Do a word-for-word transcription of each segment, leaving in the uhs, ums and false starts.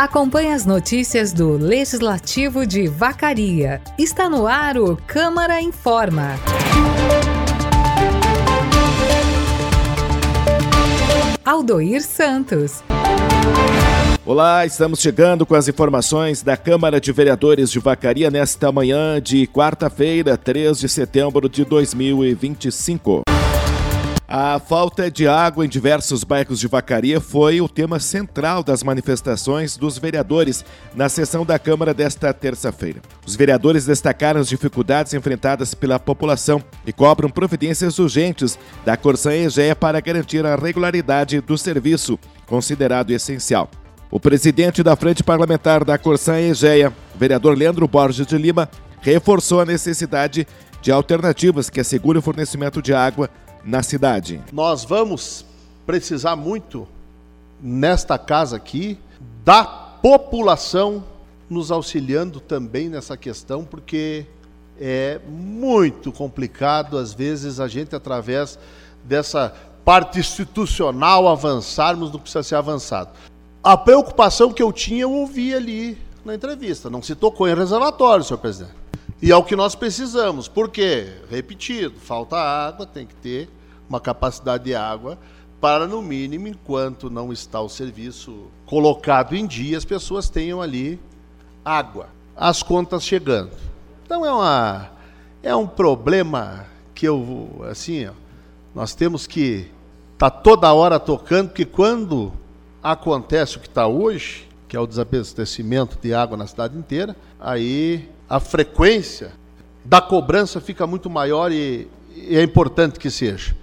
Acompanhe as notícias do Legislativo de Vacaria. Está no ar o Câmara Informa. Aldoir Santos. Olá, estamos chegando com as informações da Câmara de Vereadores de Vacaria nesta manhã de quarta-feira, três de setembro de dois mil e vinte e cinco. A falta de água em diversos bairros de Vacaria foi o tema central das manifestações dos vereadores na sessão da Câmara desta terça-feira. Os vereadores destacaram as dificuldades enfrentadas pela população e cobram providências urgentes da Corsã Egea para garantir a regularidade do serviço, considerado essencial. O presidente da Frente Parlamentar da Corsã Egea, vereador Leandro Borges de Lima, reforçou a necessidade de alternativas que assegurem o fornecimento de água na cidade. Nós vamos precisar muito, nesta casa aqui, da população nos auxiliando também nessa questão, porque é muito complicado, às vezes, a gente, através dessa parte institucional, avançarmos do que precisa ser avançado. A preocupação que eu tinha, eu ouvi ali na entrevista. Não se tocou em reservatório, senhor presidente. E é o que nós precisamos. Por quê? Repetido, falta água, tem que ter uma capacidade de água para, no mínimo, enquanto não está o serviço colocado em dia, as pessoas tenham ali água. As contas chegando. Então é, uma, é um problema que eu, assim, ó, nós temos que estar tá toda hora tocando, porque quando acontece o que está hoje, que é o desabastecimento de água na cidade inteira, aí a frequência da cobrança fica muito maior e, e é importante que seja.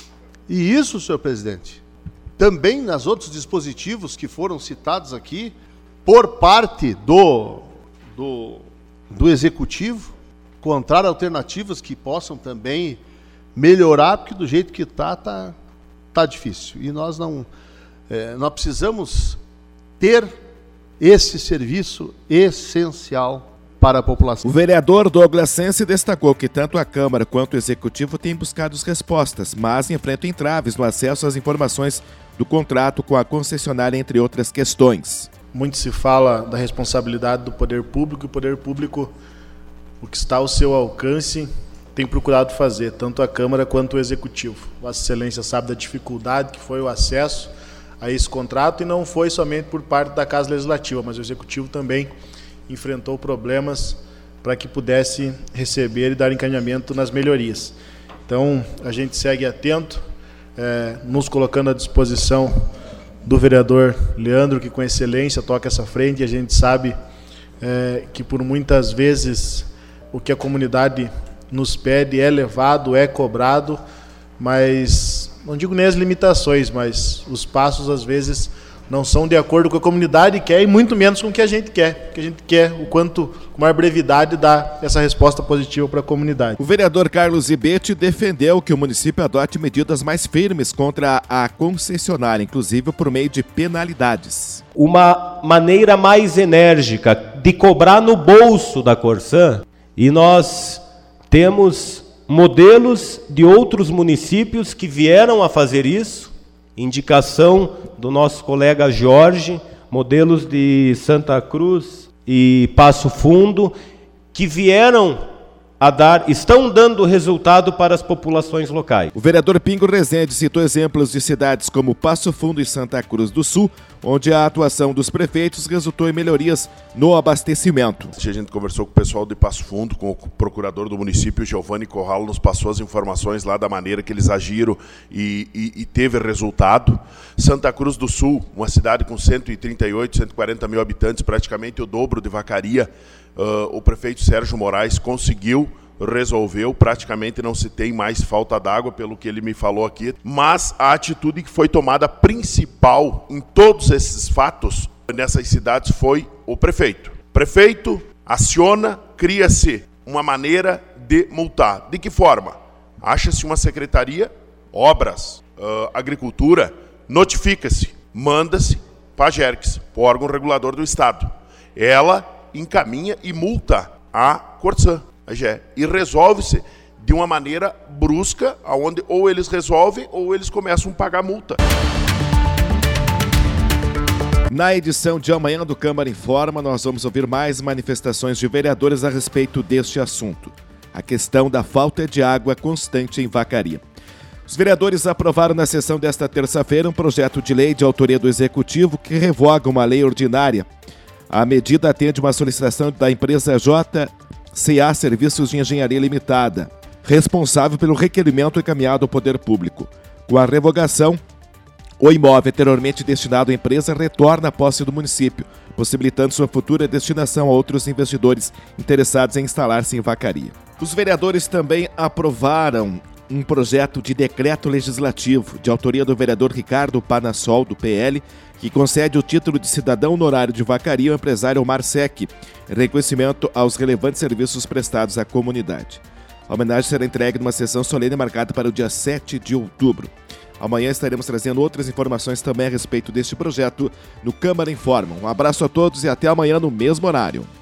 E isso, senhor presidente, também nas outros dispositivos que foram citados aqui, por parte do, do, do Executivo, encontrar alternativas que possam também melhorar, porque do jeito que está, está tá difícil. E nós não, é, nós precisamos ter esse serviço essencial para a população. O vereador Douglas Sense destacou que tanto a Câmara quanto o Executivo têm buscado as respostas, mas enfrentam entraves no acesso às informações do contrato com a concessionária, entre outras questões. Muito se fala da responsabilidade do poder público, e o poder público, o que está ao seu alcance, tem procurado fazer, tanto a Câmara quanto o Executivo. Vossa Excelência sabe da dificuldade que foi o acesso a esse contrato, e não foi somente por parte da Casa Legislativa, mas o Executivo também enfrentou problemas para que pudesse receber e dar encaminhamento nas melhorias. Então, a gente segue atento, é, nos colocando à disposição do vereador Leandro, que com excelência toca essa frente, e a gente sabe é, que por muitas vezes o que a comunidade nos pede é levado, é cobrado, mas não digo nem as limitações, mas os passos às vezes não são de acordo com o que a comunidade quer e muito menos com o que a gente quer, porque a gente quer o quanto, com maior brevidade, dar essa resposta positiva para a comunidade. O vereador Carlos Ibete defendeu que o município adote medidas mais firmes contra a concessionária, inclusive por meio de penalidades. Uma maneira mais enérgica de cobrar no bolso da Corsã, e nós temos modelos de outros municípios que vieram a fazer isso, indicação do nosso colega Jorge, modelos de Santa Cruz e Passo Fundo, que vieram a dar, estão dando resultado para as populações locais. O vereador Pingo Rezende citou exemplos de cidades como Passo Fundo e Santa Cruz do Sul, onde a atuação dos prefeitos resultou em melhorias no abastecimento. A gente conversou com o pessoal de Passo Fundo, com o procurador do município, Giovanni Corralo, nos passou as informações lá da maneira que eles agiram e, e, e teve resultado. Santa Cruz do Sul, uma cidade com cento e trinta e oito, cento e quarenta mil habitantes, praticamente o dobro de Vacaria, uh, o prefeito Sérgio Moraes conseguiu, resolveu, praticamente não se tem mais falta d'água, pelo que ele me falou aqui, mas a atitude que foi tomada principal em todos esses fatos nessas cidades foi o prefeito. Prefeito aciona, cria-se uma maneira de multar. De que forma? Acha-se uma secretaria, obras, uh, agricultura, notifica-se, manda-se para a Gerques, para o órgão regulador do Estado. Ela encaminha e multa a Corsã, a G E, e resolve-se de uma maneira brusca, onde ou eles resolvem ou eles começam a pagar multa. Na edição de amanhã do Câmara Informa, nós vamos ouvir mais manifestações de vereadores a respeito deste assunto. A questão da falta de água constante em Vacaria. Os vereadores aprovaram na sessão desta terça-feira um projeto de lei de autoria do Executivo que revoga uma lei ordinária. A medida atende uma solicitação da empresa J C A Serviços de Engenharia Limitada, responsável pelo requerimento encaminhado ao Poder Público. Com a revogação, o imóvel anteriormente destinado à empresa retorna à posse do município, possibilitando sua futura destinação a outros investidores interessados em instalar-se em Vacaria. Os vereadores também aprovaram um projeto de decreto legislativo de autoria do vereador Ricardo Panassol, do P L, que concede o título de cidadão honorário de Vacaria ao empresário Omar Sec, em reconhecimento aos relevantes serviços prestados à comunidade. A homenagem será entregue numa sessão solene marcada para o dia sete de outubro. Amanhã estaremos trazendo outras informações também a respeito deste projeto no Câmara Informa. Um abraço a todos e até amanhã no mesmo horário.